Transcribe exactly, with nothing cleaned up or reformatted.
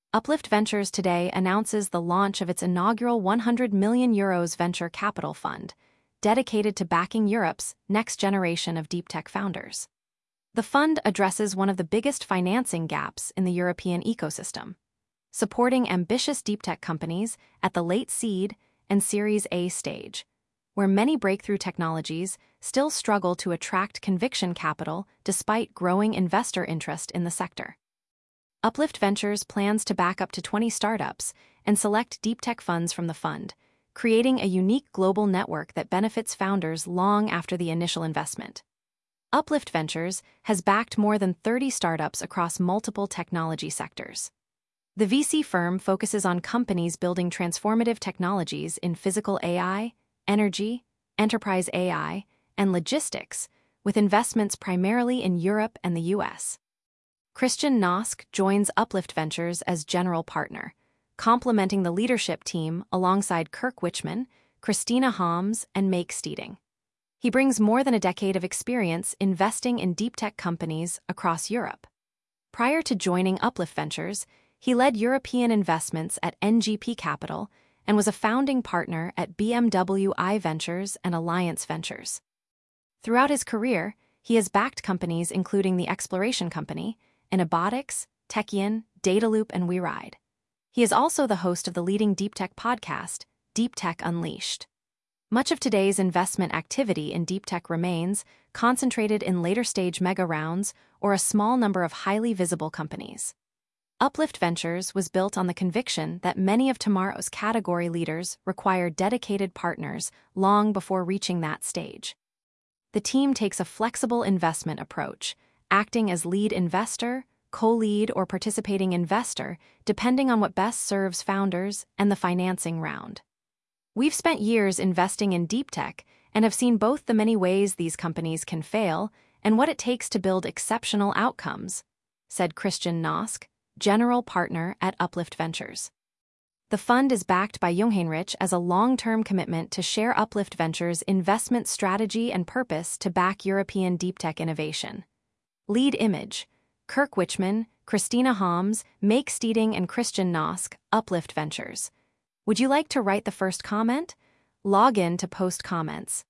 Uplift Ventures today announces the launch of its inaugural one hundred million euros venture capital fund, dedicated to backing Europe's next generation of deep tech founders. The fund addresses one of the biggest financing gaps in the European ecosystem, supporting ambitious deep tech companies at the late seed and Series A stage, where many breakthrough technologies still struggle to attract conviction capital despite growing investor interest in the sector. Uplift Ventures plans to back up to twenty startups and select deep tech funds from the fund, creating a unique global network that benefits founders long after the initial investment. Uplift Ventures has backed more than thirty startups across multiple technology sectors. The V C firm focuses on companies building transformative technologies in physical A I, energy, enterprise A I, and logistics, with investments primarily in Europe and the U S. Christian Nosk joins Uplift Ventures as general partner, complementing the leadership team alongside Kirk Wichmann, Christina Harms, and Make Steeding. He brings more than a decade of experience investing in deep tech companies across Europe. Prior to joining Uplift Ventures, he led European investments at N G P Capital and was a founding partner at B M W I Ventures and Alliance Ventures. Throughout his career, he has backed companies including the Exploration Company, Inobotics, Techion, Dataloop, and WeRide. He is also the host of the leading deep tech podcast, Deep Tech Unleashed. Much of today's investment activity in deep tech remains concentrated in later-stage mega rounds or a small number of highly visible companies. Uplift Ventures was built on the conviction that many of tomorrow's category leaders require dedicated partners long before reaching that stage. The team takes a flexible investment approach, acting as lead investor, co-lead, or participating investor, depending on what best serves founders and the financing round. We've spent years investing in deep tech and have seen both the many ways these companies can fail and what it takes to build exceptional outcomes, said Christian Nosk, general partner at Uplift Ventures. The fund is backed by Jungheinrich as a long-term commitment to share Uplift Ventures' investment strategy and purpose to back European deep tech innovation. Lead image: Kirk Wichmann, Christina Harms, Make Steeding, and Christian Nosk, Uplift Ventures. Would you like to write the first comment? Log in to post comments.